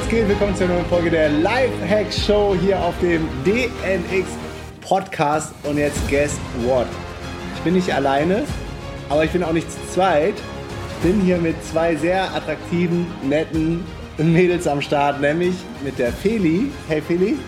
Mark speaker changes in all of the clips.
Speaker 1: Was geht? Willkommen zu einer neuen Folge der Lifehack Show hier auf dem DNX Podcast. Und jetzt guess what? Ich bin nicht alleine, aber ich bin auch nicht zu zweit. Ich bin hier mit zwei sehr attraktiven, netten Mädels am Start, nämlich mit der Feli. Hey Feli.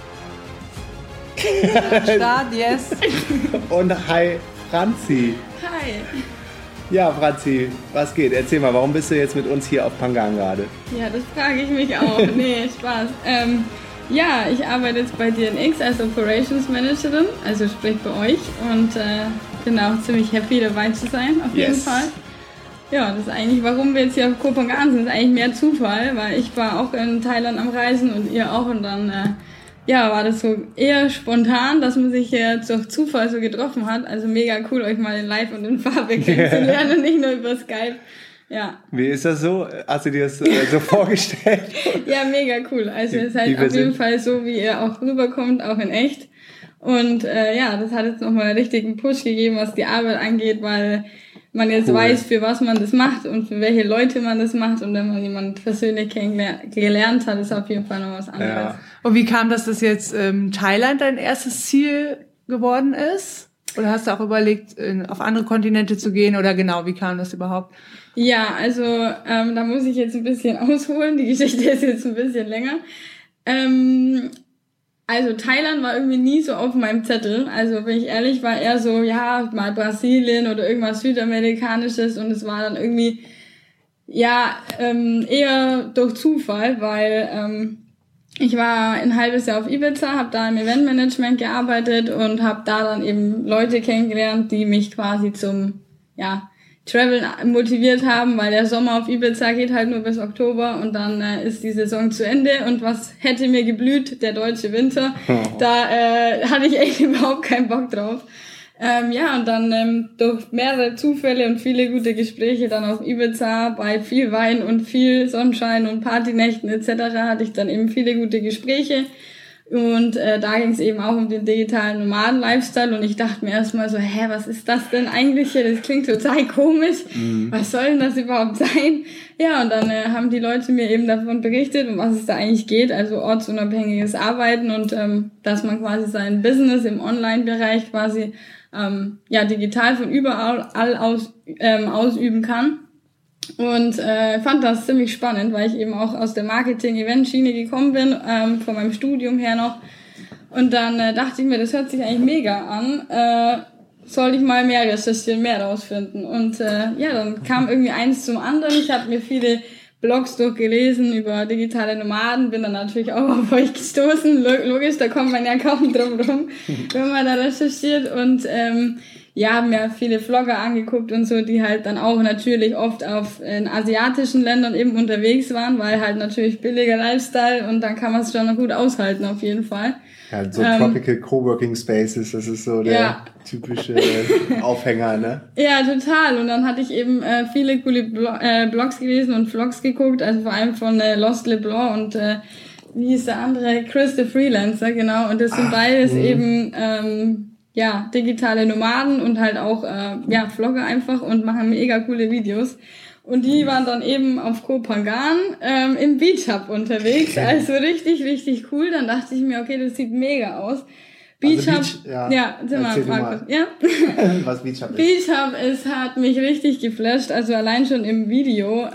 Speaker 2: Start, yes.
Speaker 1: Und hi Franzi.
Speaker 2: Hi.
Speaker 1: Ja, Franzi, was geht? Erzähl mal, warum bist du jetzt mit uns hier auf Pangan gerade?
Speaker 2: Ja, das frage ich mich auch. Nee, Spaß. Ja, ich arbeite jetzt bei DNX als Operations Managerin, also sprich bei euch, und bin auch ziemlich happy dabei zu sein, auf jeden Fall. Ja, das ist eigentlich, warum wir jetzt hier auf Koh Phangan sind, ist eigentlich mehr Zufall, weil ich war auch in Thailand am Reisen und ihr auch, und dann war das so eher spontan, dass man sich jetzt durch Zufall so getroffen hat. Also mega cool, euch mal in Live und in Farbe kennenzulernen und nicht nur über Skype. Ja.
Speaker 1: Wie ist das so? Hast du dir das so vorgestellt?
Speaker 2: Ja, mega cool. Also es ist halt auf jeden Fall so, wie ihr auch rüberkommt, auch in echt. Und das hat jetzt nochmal einen richtigen Push gegeben, was die Arbeit angeht, weil man jetzt weiß, für was man das macht und für welche Leute man das macht. Und wenn man jemanden persönlich kennengelernt hat, ist auf jeden Fall noch was anderes.
Speaker 3: Ja. Und wie kam das, dass jetzt Thailand dein erstes Ziel geworden ist? Oder hast du auch überlegt, auf andere Kontinente zu gehen? Oder genau, wie kam das überhaupt?
Speaker 2: Ja, also da muss ich jetzt ein bisschen ausholen. Die Geschichte ist jetzt ein bisschen länger. Also Thailand war irgendwie nie so auf meinem Zettel. Also bin ich ehrlich, war eher so, ja, mal Brasilien oder irgendwas Südamerikanisches. Und es war dann irgendwie, eher durch Zufall, weil ich war ein halbes Jahr auf Ibiza, habe da im Eventmanagement gearbeitet und habe da dann eben Leute kennengelernt, die mich quasi zum, Travel motiviert haben, weil der Sommer auf Ibiza geht halt nur bis Oktober und dann ist die Saison zu Ende und was hätte mir geblüht? Der deutsche Winter. Da hatte ich echt überhaupt keinen Bock drauf. Und dann durch mehrere Zufälle und viele gute Gespräche dann auf Ibiza bei viel Wein und viel Sonnenschein und Partynächten etc. hatte ich dann eben viele gute Gespräche. Und da ging es eben auch um den digitalen Nomaden-Lifestyle und ich dachte mir erstmal so, was ist das denn eigentlich hier? Das klingt total komisch. Was soll denn das überhaupt sein? Ja, und dann haben die Leute mir eben davon berichtet, um was es da eigentlich geht, also ortsunabhängiges Arbeiten und dass man quasi sein Business im Online-Bereich quasi digital von überall ausüben kann. Und fand das ziemlich spannend, weil ich eben auch aus der Marketing-Event-Schiene gekommen bin, von meinem Studium her noch. Und dann dachte ich mir, das hört sich eigentlich mega an. Soll ich mal mehr recherchieren, mehr rausfinden. Und dann kam irgendwie eins zum anderen. Ich habe mir viele Blogs durchgelesen über digitale Nomaden, bin dann natürlich auch auf euch gestoßen. Logisch, da kommt man ja kaum drum rum, wenn man da recherchiert. Und haben mir viele Vlogger angeguckt und so, die halt dann auch natürlich oft in asiatischen Ländern eben unterwegs waren, weil halt natürlich billiger Lifestyle und dann kann man es schon noch gut aushalten auf jeden Fall.
Speaker 1: Ja, so Tropical Coworking Spaces, das ist so der typische Aufhänger, ne? Ja,
Speaker 2: total. Und dann hatte ich eben viele coole Blogs gelesen und Vlogs geguckt, also vor allem von Lost LeBlanc und wie hieß der andere? Chris the Freelancer, genau. Und das sind beides eben digitale Nomaden und halt auch Vlogger einfach und machen mega coole Videos. Und die waren dann eben auf Koh Phangan im Beach Hub unterwegs. Also richtig, richtig cool. Dann dachte ich mir, okay, das sieht mega aus. Beach Hub,
Speaker 1: was Beach Hub ist.
Speaker 2: Beach Hub hat mich richtig geflasht, also allein schon im Video.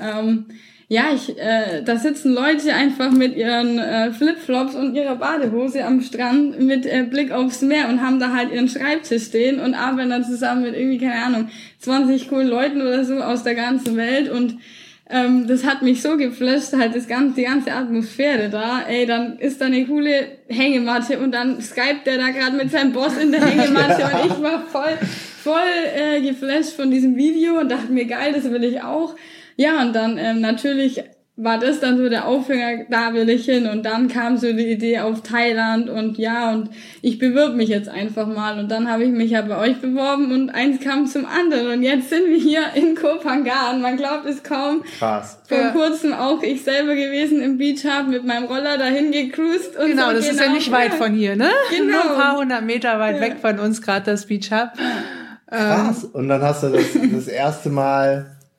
Speaker 2: Da sitzen Leute einfach mit ihren Flipflops und ihrer Badehose am Strand mit Blick aufs Meer und haben da halt ihren Schreibtisch stehen und arbeiten dann zusammen mit irgendwie, 20 coolen Leuten oder so aus der ganzen Welt und das hat mich so geflasht, halt die ganze Atmosphäre da. Dann ist da eine coole Hängematte und dann skypt der da gerade mit seinem Boss in der Hängematte und ich war voll geflasht von diesem Video und dachte mir, geil, das will ich auch. Ja, und dann natürlich war das dann so der Aufhänger, da will ich hin. Und dann kam so die Idee auf Thailand und ich bewirb mich jetzt einfach mal. Und dann habe ich mich ja bei euch beworben und eins kam zum anderen. Und jetzt sind wir hier in Koh Phangan. Man glaubt es kaum.
Speaker 1: Krass.
Speaker 2: Vor kurzem auch ich selber gewesen im Beach Hub mit meinem Roller dahin gecruised. Und
Speaker 3: genau,
Speaker 2: so
Speaker 3: das ist ja nicht weit von hier, ne?
Speaker 2: Genau.
Speaker 3: Nur ein paar 100 Meter weit weg von uns, gerade das Beach Hub.
Speaker 1: Krass. Und dann hast du das erste Mal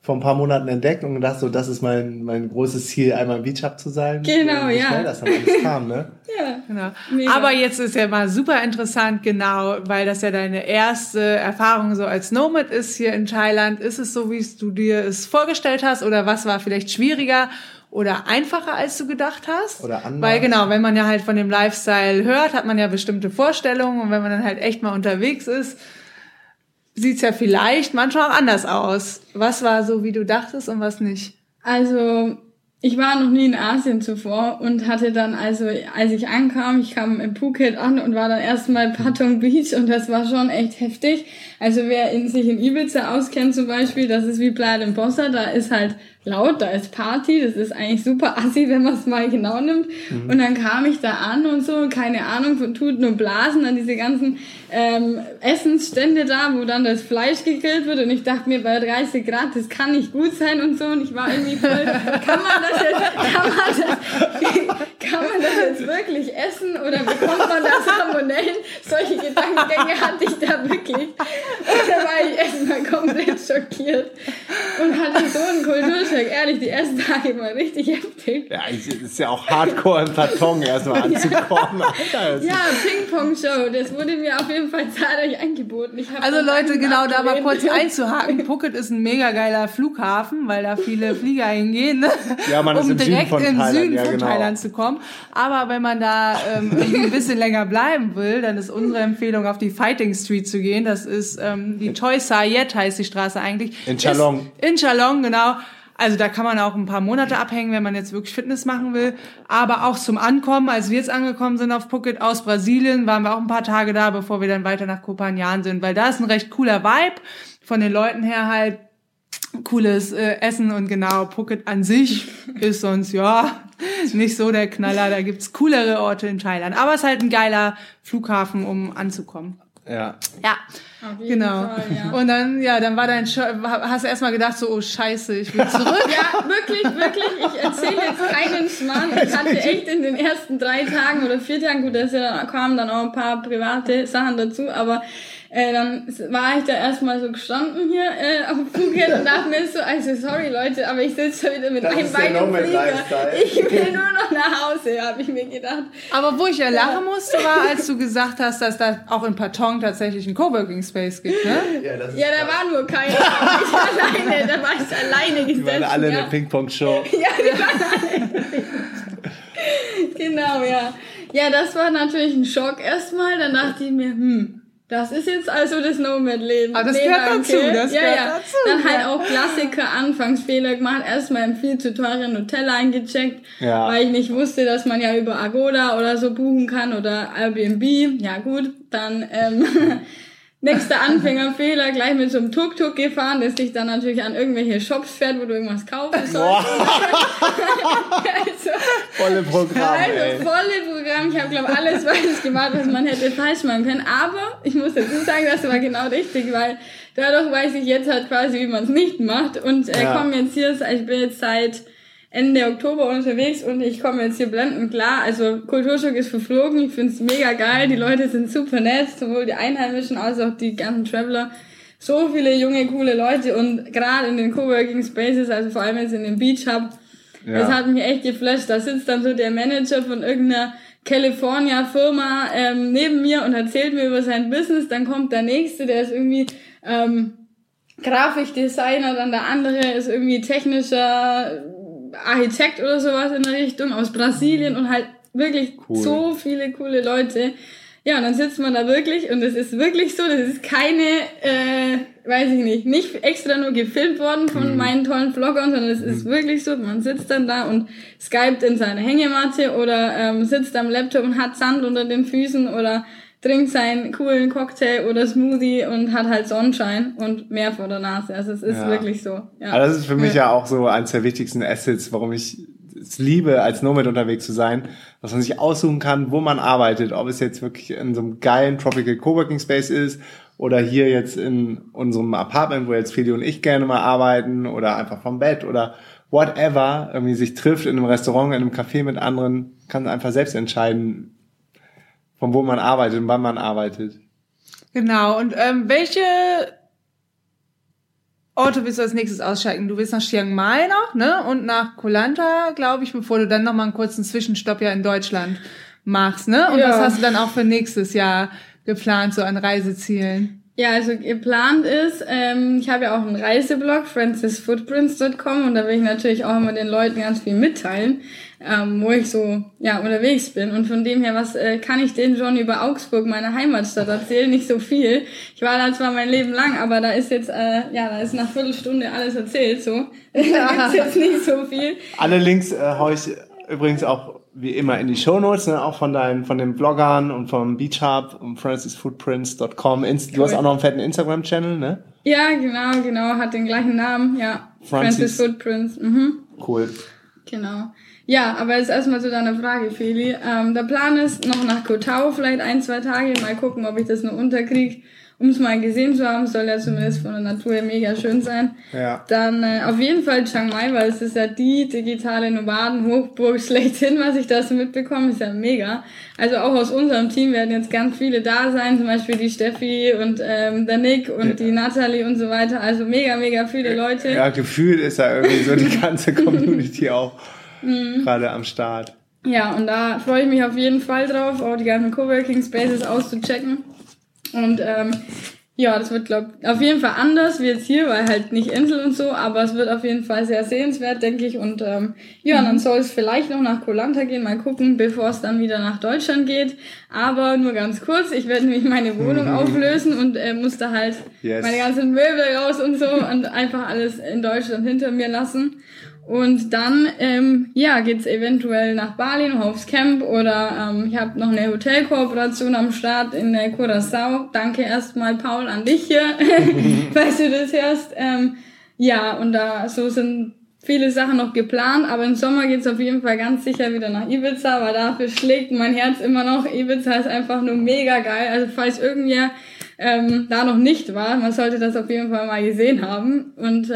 Speaker 1: vor ein paar Monaten entdeckt und gedacht, so, das ist mein großes Ziel, einmal im Beach Hub zu sein.
Speaker 2: Genau,
Speaker 1: wie
Speaker 2: ja.
Speaker 1: schnell das dann alles kam, ne?
Speaker 2: Ja,
Speaker 3: Genau.
Speaker 2: mega.
Speaker 3: Aber jetzt ist ja mal super interessant, genau, weil das ja deine erste Erfahrung so als Nomad ist hier in Thailand. Ist es so, wie du dir es vorgestellt hast, oder was war vielleicht schwieriger oder einfacher, als du gedacht hast?
Speaker 1: Oder anders?
Speaker 3: Weil genau, wenn man ja halt von dem Lifestyle hört, hat man ja bestimmte Vorstellungen, und wenn man dann halt echt mal unterwegs ist, sieht's ja vielleicht manchmal auch anders aus. Was war so, wie du dachtest, und was nicht?
Speaker 2: Also, ich war noch nie in Asien zuvor und hatte dann, also als ich ankam, ich kam in Phuket an und war dann erstmal Patong Beach, und das war schon echt heftig. Also wer sich in Ibiza auskennt zum Beispiel, das ist wie Playa d'Emposta, da ist halt laut, da ist Party, das ist eigentlich super assi, wenn man es mal genau nimmt. Und dann kam ich da an und so, keine Ahnung, von Tuten und Blasen, dann diese ganzen Essensstände da, wo dann das Fleisch gegrillt wird, und ich dachte mir, bei 30 Grad, das kann nicht gut sein und so, und ich war irgendwie voll, kann man das jetzt wirklich essen, oder bekommt man da Salmonellen? Solche Gedankengänge hatte ich da wirklich. Und da war ich erstmal komplett schockiert und hatte so einen Kulturschock. Ehrlich, die ersten Tage waren richtig heftig.
Speaker 1: Ja, es ist ja auch hardcore im Patong erstmal anzukommen. Alter,
Speaker 2: Ja, Ping-Pong-Show, das wurde mir auf jeden Fall zahlreich angeboten.
Speaker 3: Also Leute, genau, da mal kurz einzuhaken. Phuket ist ein mega geiler Flughafen, weil da viele Flieger hingehen, ne?
Speaker 1: Ja, man ist
Speaker 3: um
Speaker 1: im Süden
Speaker 3: direkt
Speaker 1: von
Speaker 3: im
Speaker 1: Thailand,
Speaker 3: Süden
Speaker 1: ja,
Speaker 3: von
Speaker 1: genau.
Speaker 3: Thailand zu kommen. Aber wenn man da irgendwie ein bisschen länger bleiben will, dann ist unsere Empfehlung, auf die Fighting Street zu gehen. Das ist die Choi Sayet heißt die Straße eigentlich.
Speaker 1: In Chalong.
Speaker 3: In Chalong, genau. Also da kann man auch ein paar Monate abhängen, wenn man jetzt wirklich Fitness machen will. Aber auch zum Ankommen, als wir jetzt angekommen sind auf Phuket aus Brasilien, waren wir auch ein paar Tage da, bevor wir dann weiter nach Koh Phangan sind. Weil da ist ein recht cooler Vibe, von den Leuten her halt cooles Essen, und genau, Phuket an sich ist sonst, ja, nicht so der Knaller. Da gibt's coolere Orte in Thailand. Aber es ist halt ein geiler Flughafen, um anzukommen.
Speaker 1: Ja.
Speaker 3: Ja,
Speaker 2: Auf jeden
Speaker 3: genau.
Speaker 2: Fall, ja.
Speaker 3: Und dann, ja, dann war hast du erstmal gedacht so, oh Scheiße, ich will zurück.
Speaker 2: Ja, wirklich. Ich erzähle jetzt keinen Schmarrn. Ich hatte echt in den ersten 3 Tagen oder 4 Tagen, gut, da kamen dann auch ein paar private Sachen dazu, aber dann war ich da erstmal so gestanden hier auf Phuket und dachte mir so, also sorry Leute, aber ich sitze schon wieder mit
Speaker 1: Das
Speaker 2: einem
Speaker 1: ist der
Speaker 2: Bein im
Speaker 1: Nomad
Speaker 2: Flieger.
Speaker 1: Lifestyle.
Speaker 2: Ich will nur noch nach Hause, habe ich mir gedacht.
Speaker 3: Aber wo ich ja lachen musste, war, als du gesagt hast, dass da auch in Patong tatsächlich einen Coworking Space gibt, ne?
Speaker 1: Ja, das ist
Speaker 2: Ja, da war nur keiner, da war ich alleine gesessen.
Speaker 1: Die waren alle in
Speaker 2: ja.
Speaker 1: der Ping-Pong-Show.
Speaker 2: Ja, die waren alle. Genau, ja. Ja, das war natürlich ein Schock erstmal. Dann dachte ich mir, das ist jetzt also das Nomad-Leben.
Speaker 3: Aber das
Speaker 2: Nee,
Speaker 3: gehört
Speaker 2: danke.
Speaker 3: dazu, das gehört dazu,
Speaker 2: Dann halt
Speaker 3: ja.
Speaker 2: auch Klassiker, Anfangsfehler gemacht. Erstmal im viel zu teuren Hotel eingecheckt,
Speaker 1: Ja.
Speaker 2: weil ich nicht wusste, dass man ja über Agoda oder so buchen kann oder Airbnb. Ja gut, dann nächster Anfängerfehler, gleich mit so einem Tuk-Tuk gefahren, das dich dann natürlich an irgendwelche Shops fährt, wo du irgendwas kaufen sollst. Also,
Speaker 1: Volle Programm, ey.
Speaker 2: volle Programm. Ich habe, glaube alles falsch gemacht, was man hätte falsch machen können. Aber ich muss dazu sagen, das war genau richtig, weil dadurch weiß ich jetzt halt quasi, wie man es nicht macht. Und komme jetzt hier, ich bin jetzt seit Ende Oktober unterwegs und ich komme jetzt hier blendend klar. Also Kulturschock ist verflogen, ich find's mega geil, die Leute sind super nett, sowohl die Einheimischen als auch die ganzen Traveler. So viele junge, coole Leute, und gerade in den Coworking Spaces, also vor allem jetzt in dem Beach Hub, das hat mich echt geflasht. Da sitzt dann so der Manager von irgendeiner California-Firma neben mir und erzählt mir über sein Business. Dann kommt der Nächste, der ist irgendwie Grafikdesigner, dann der andere ist irgendwie technischer Architekt oder sowas in der Richtung aus Brasilien, und halt wirklich so viele coole Leute. Ja, und dann sitzt man da wirklich, und es ist wirklich so, das ist keine, weiß ich nicht extra nur gefilmt worden von meinen tollen Vloggern, sondern es ist wirklich so, man sitzt dann da und skypt in seiner Hängematte oder sitzt am Laptop und hat Sand unter den Füßen oder trinkt seinen coolen Cocktail oder Smoothie und hat halt Sonnenschein und Meer vor der Nase. Also es ist wirklich so. Ja.
Speaker 1: Aber das ist für mich ja auch so eines der wichtigsten Assets, warum ich es liebe, als Nomad unterwegs zu sein, dass man sich aussuchen kann, wo man arbeitet, ob es jetzt wirklich in so einem geilen Tropical Coworking Space ist oder hier jetzt in unserem Apartment, wo jetzt Feli und ich gerne mal arbeiten, oder einfach vom Bett oder whatever, irgendwie sich trifft in einem Restaurant, in einem Café mit anderen, kann einfach selbst entscheiden, von wo man arbeitet und wann man arbeitet.
Speaker 3: Genau, und welche Orte willst du als nächstes aussteigen? Du willst nach Chiang Mai noch, ne? Und nach Koh Lanta, glaube ich, bevor du dann nochmal einen kurzen Zwischenstopp ja in Deutschland machst, ne? Und was hast du dann auch für nächstes Jahr geplant, so an Reisezielen?
Speaker 2: Ja, also geplant ist, ich habe ja auch einen Reiseblog, francisfootprints.com, und da will ich natürlich auch immer den Leuten ganz viel mitteilen, wo ich so unterwegs bin. Und von dem her, was kann ich denen schon über Augsburg, meine Heimatstadt, erzählen? Nicht so viel. Ich war da zwar mein Leben lang, aber da ist jetzt da ist nach Viertelstunde alles erzählt, so. Da gibt's jetzt nicht so viel.
Speaker 1: Alle Links hau ich übrigens auch wie immer in die Shownotes, ne, auch von den Bloggern und vom Beach Hub und francisfootprints.com. Du hast auch noch einen fetten Instagram-Channel, ne?
Speaker 2: Ja, genau, hat den gleichen Namen, ja. Francis Footprints.
Speaker 1: Cool.
Speaker 2: Genau. Ja, aber jetzt erstmal zu deiner Frage, Feli. Der Plan ist noch nach Koh Tao, vielleicht 1-2 Tage, mal gucken, ob ich das noch unterkriege. Um es mal gesehen zu haben, soll ja zumindest von der Natur her mega schön sein. Ja. Dann auf jeden Fall Chiang Mai, weil es ist ja die digitale Nomaden-Hochburg schlechthin, was ich da so mitbekomme, ist ja mega. Also auch aus unserem Team werden jetzt ganz viele da sein, zum Beispiel die Steffi und der Nick und die Natalie und so weiter. Also mega viele Leute.
Speaker 1: Ja, gefühlt ist da irgendwie so die ganze Community auch gerade am Start.
Speaker 2: Ja, und da freue ich mich auf jeden Fall drauf, auch die ganzen Coworking Spaces auszuchecken. Und das wird, glaube ich, auf jeden Fall anders wie jetzt hier, weil halt nicht Insel und so, aber es wird auf jeden Fall sehr sehenswert, denke ich. Und dann soll es vielleicht noch nach Koh Lanta gehen, mal gucken, bevor es dann wieder nach Deutschland geht. Aber nur ganz kurz, ich werde nämlich meine Wohnung auflösen und muss da halt meine ganzen Möbel raus und so und einfach alles in Deutschland hinter mir lassen. Und dann, geht's eventuell nach Bali noch aufs Camp oder ich habe noch eine Hotelkooperation am Start in Curaçao. Danke erstmal, Paul, an dich hier, falls du das hörst. Und da so sind viele Sachen noch geplant, aber im Sommer geht's auf jeden Fall ganz sicher wieder nach Ibiza, weil dafür schlägt mein Herz immer noch. Ibiza ist einfach nur mega geil. Also falls irgendwer da noch nicht war, man sollte das auf jeden Fall mal gesehen haben. Und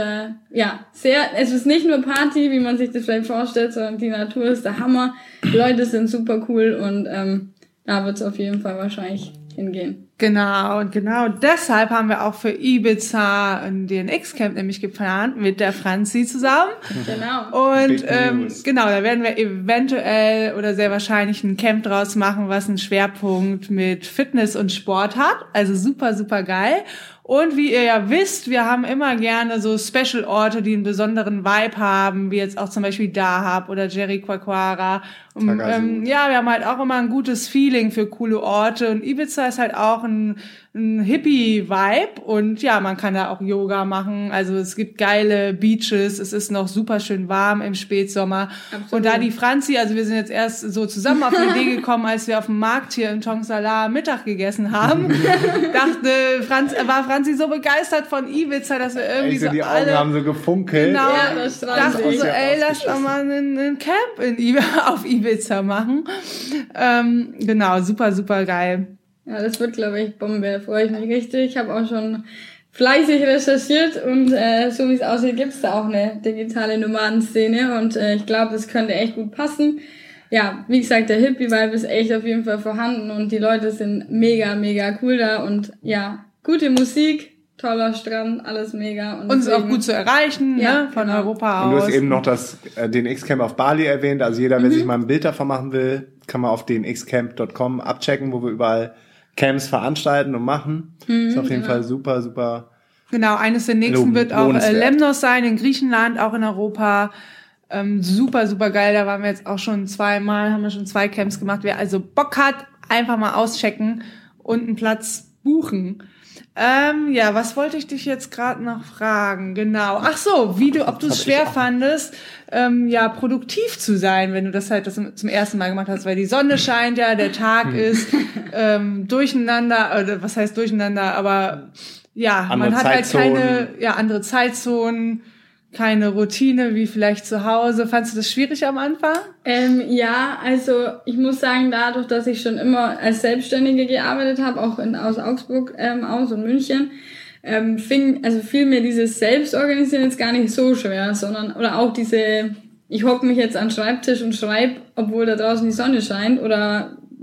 Speaker 2: es ist nicht nur Party, wie man sich das vielleicht vorstellt, sondern die Natur ist der Hammer. Die Leute sind super cool und da wird's auf jeden Fall wahrscheinlich hingehen.
Speaker 3: Genau, und genau deshalb haben wir auch für Ibiza ein DNX-Camp nämlich geplant mit der Franzi zusammen.
Speaker 2: Genau.
Speaker 3: Und da werden wir eventuell oder sehr wahrscheinlich ein Camp draus machen, was einen Schwerpunkt mit Fitness und Sport hat. Also super geil. Und wie ihr ja wisst, wir haben immer gerne so Special-Orte, die einen besonderen Vibe haben, wie jetzt auch zum Beispiel Dahab oder Jericoacoara. Und, wir haben halt auch immer ein gutes Feeling für coole Orte. Und Ibiza ist halt auch ein Hippie-Vibe. Und ja, man kann da auch Yoga machen. Also es gibt geile Beaches. Es ist noch super schön warm im Spätsommer. Absolut. Und da die Franzi, also wir sind jetzt erst so zusammen auf die Idee gekommen, als wir auf dem Markt hier in Tongsalar Mittag gegessen haben, war Franzi so begeistert von Ibiza, dass wir irgendwie so
Speaker 1: die
Speaker 3: alle...
Speaker 1: Augen haben so gefunkelt.
Speaker 3: Genau, dachten so, lass doch mal einen Camp auf Ibiza machen. Super geil.
Speaker 2: Ja, das wird, glaube ich, Bombe. Da freue ich mich richtig. Ich habe auch schon fleißig recherchiert und so wie es aussieht, gibt's da auch eine digitale Nomadenszene und ich glaube, das könnte echt gut passen. Ja, wie gesagt, der Hippie-Vibe ist echt auf jeden Fall vorhanden und die Leute sind mega cool da und ja, gute Musik, toller Strand, alles mega. Und
Speaker 3: ist auch gut zu erreichen, von Europa aus.
Speaker 1: Und du hast eben noch den X-Camp auf Bali erwähnt, also jeder, wer sich mal ein Bild davon machen will, kann man auf den xcamp.com abchecken, wo wir überall Camps veranstalten und machen. Ist auf jeden Fall super.
Speaker 3: Genau, eines der nächsten wird auch Lemnos sein, in Griechenland, auch in Europa. Super geil, da waren wir jetzt auch schon haben wir schon 2 Camps gemacht. Wer also Bock hat, einfach mal auschecken und einen Platz buchen. Was wollte ich dich jetzt gerade noch fragen? Genau. Ach so, ob du es schwer fandest, produktiv zu sein, wenn du das halt zum ersten Mal gemacht hast, weil die Sonne scheint ja, der Tag ist durcheinander, oder was heißt durcheinander, aber man hat halt keine andere Zeitzonen, keine Routine wie vielleicht zu Hause. Fandst du das schwierig am Anfang?
Speaker 2: Also ich muss sagen, dadurch, dass ich schon immer als Selbstständige gearbeitet habe, auch aus Augsburg aus und München, fiel mir dieses Selbstorganisieren jetzt gar nicht so schwer, oder auch ich hocke mich jetzt an den Schreibtisch und schreibe, obwohl da draußen die Sonne scheint, oder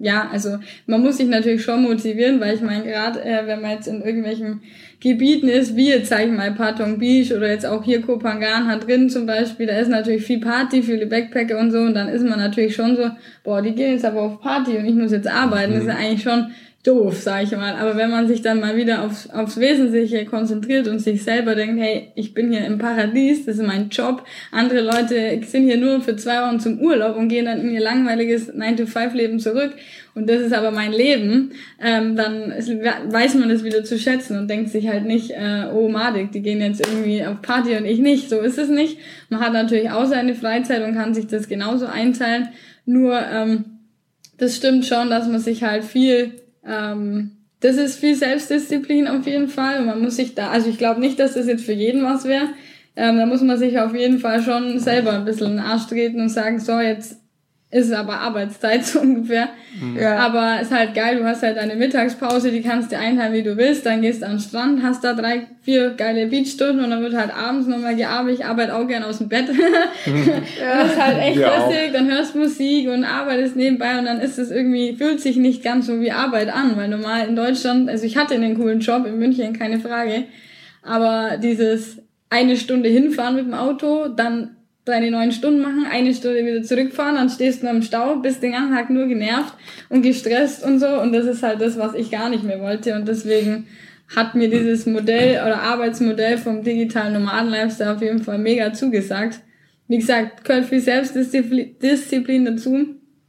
Speaker 2: ja, also man muss sich natürlich schon motivieren, weil ich meine, gerade wenn man jetzt in irgendwelchen Gebieten ist, wie jetzt, sag ich mal, Patong Beach oder jetzt auch hier Koh Phangan hat drin zum Beispiel, da ist natürlich viel Party, viele Backpacker und so, und dann ist man natürlich schon so, boah, die gehen jetzt aber auf Party und ich muss jetzt arbeiten, das ist ja eigentlich schon doof, sag ich mal. Aber wenn man sich dann mal wieder aufs Wesentliche konzentriert und sich selber denkt, hey, ich bin hier im Paradies, das ist mein Job, andere Leute sind hier nur für 2 Wochen zum Urlaub und gehen dann in ihr langweiliges 9-to-5-Leben zurück und das ist aber mein Leben, dann weiß man das wieder zu schätzen und denkt sich halt nicht, oh madig, die gehen jetzt irgendwie auf Party und ich nicht. So ist es nicht. Man hat natürlich auch seine Freizeit und kann sich das genauso einteilen, nur das stimmt schon, dass man sich halt das ist viel Selbstdisziplin auf jeden Fall und man muss sich da, also ich glaube nicht, dass das jetzt für jeden was wäre, da muss man sich auf jeden Fall schon selber ein bisschen in den Arsch treten und sagen, so, jetzt ist es aber Arbeitszeit so ungefähr, ja. Aber ist halt geil, du hast halt deine Mittagspause, die kannst du einteilen, wie du willst, dann gehst du an den Strand, hast da 3-4 geile Beachstunden und dann wird halt abends nochmal gearbeitet, ich arbeite auch gern aus dem Bett, das ist halt echt lustig, dann hörst Musik und arbeitest nebenbei und dann ist es irgendwie, fühlt sich nicht ganz so wie Arbeit an, weil normal in Deutschland, also ich hatte einen coolen Job in München, keine Frage, aber dieses 1 Stunde hinfahren mit dem Auto, dann deine 9 Stunden machen, 1 Stunde wieder zurückfahren, dann stehst du im Stau, bist den ganzen Tag nur genervt und gestresst und so und das ist halt das, was ich gar nicht mehr wollte und deswegen hat mir dieses Modell oder Arbeitsmodell vom digitalen Nomaden-Lifestyle auf jeden Fall mega zugesagt. Wie gesagt, gehört viel Selbstdisziplin dazu.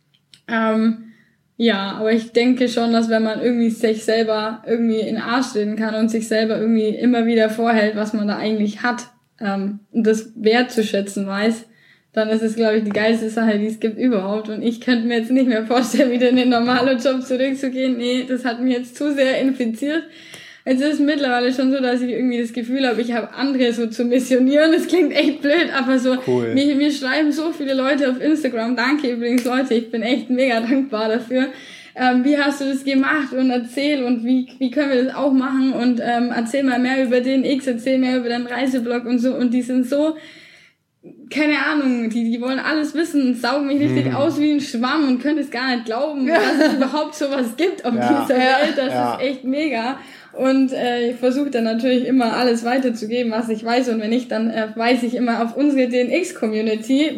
Speaker 2: Ja, aber ich denke schon, dass wenn man irgendwie sich selber irgendwie in den Arsch treten kann und sich selber irgendwie immer wieder vorhält, was man da eigentlich hat, und das wertzuschätzen weiß, dann ist es, glaube ich, die geilste Sache, die es gibt überhaupt. Und ich könnte mir jetzt nicht mehr vorstellen, wieder in den normalen Job zurückzugehen. Nee, das hat mich jetzt zu sehr infiziert. Es ist mittlerweile schon so, dass ich irgendwie das Gefühl habe, ich habe andere so zu missionieren. Das klingt echt blöd, aber so, cool. Mir schreiben so viele Leute auf Instagram, danke übrigens Leute, ich bin echt mega dankbar dafür. Wie hast du das gemacht und erzähl und wie können wir das auch machen und erzähl mal mehr über den X, erzähl mehr über deinen Reiseblog und so und die sind so, keine Ahnung, die wollen alles wissen, saugen mich richtig aus wie ein Schwamm und können es gar nicht glauben, dass es überhaupt sowas gibt auf dieser Welt, das ist echt mega. Und ich versuche dann natürlich immer alles weiterzugeben, was ich weiß. Und wenn nicht, dann weise ich immer auf unsere DNX-Community,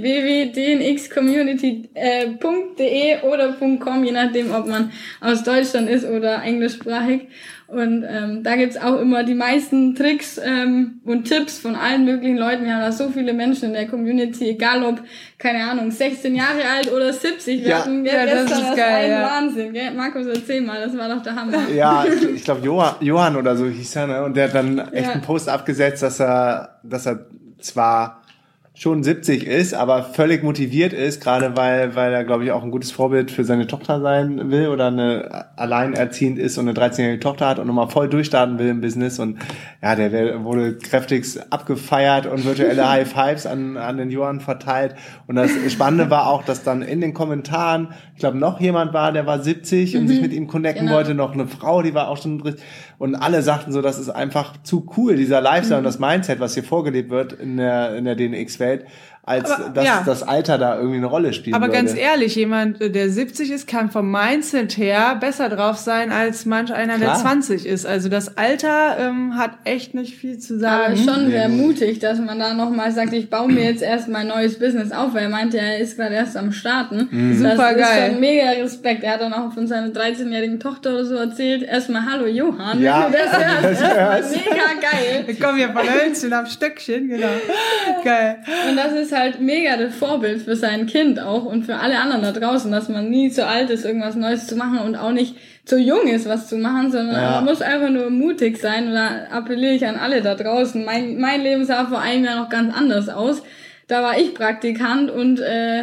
Speaker 2: www.dnxcommunity.de oder .com, je nachdem, ob man aus Deutschland ist oder englischsprachig. Und da gibt's auch immer die meisten Tricks und Tipps von allen möglichen Leuten. Wir haben da so viele Menschen in der Community, egal ob, keine Ahnung, 16 Jahre alt oder 70. Wir hatten gestern das ist geil, Wahnsinn, gell? Markus, erzähl mal, das war doch der Hammer.
Speaker 1: Ja, ich glaube Johann oder so hieß er, ne? Und der hat dann echt einen Post abgesetzt, dass er zwar schon 70 ist, aber völlig motiviert ist, gerade weil er, glaube ich, auch ein gutes Vorbild für seine Tochter sein will oder eine alleinerziehend ist und eine 13-jährige Tochter hat und nochmal voll durchstarten will im Business und ja, der wurde kräftigst abgefeiert und virtuelle High Fives an den Johann verteilt und das Spannende war auch, dass dann in den Kommentaren, ich glaube, noch jemand war, der war 70 und sich mit ihm connecten wollte, noch eine Frau, die war auch schon und alle sagten so, das ist einfach zu cool, dieser Lifestyle und das Mindset, was hier vorgelebt wird in der DNX-Welt, als dass das Alter da irgendwie eine Rolle spielt.
Speaker 3: Aber ganz ehrlich, jemand, der 70 ist, kann vom Mindset her besser drauf sein, als manch einer, der 20 ist. Also das Alter hat echt nicht viel zu sagen.
Speaker 2: Aber schon sehr mutig, dass man da nochmal sagt, ich baue mir jetzt erst mein neues Business auf, weil er meinte, er ist gerade erst am Starten.
Speaker 3: Super geil.
Speaker 2: Das ist schon mega Respekt. Er hat dann auch von seiner 13-jährigen Tochter oder so erzählt. Erstmal, hallo Johann,
Speaker 1: ja,
Speaker 2: wenn du das hörst. Mega geil.
Speaker 3: Wir kommen hier von Hölzchen am Stöckchen, genau. Geil.
Speaker 2: Und das ist halt mega das Vorbild für sein Kind auch und für alle anderen da draußen, dass man nie zu alt ist, irgendwas Neues zu machen und auch nicht zu jung ist, was zu machen, sondern man muss einfach nur mutig sein. Und da appelliere ich an alle da draußen. Mein Leben sah vor einem Jahr noch ganz anders aus. Da war ich Praktikant und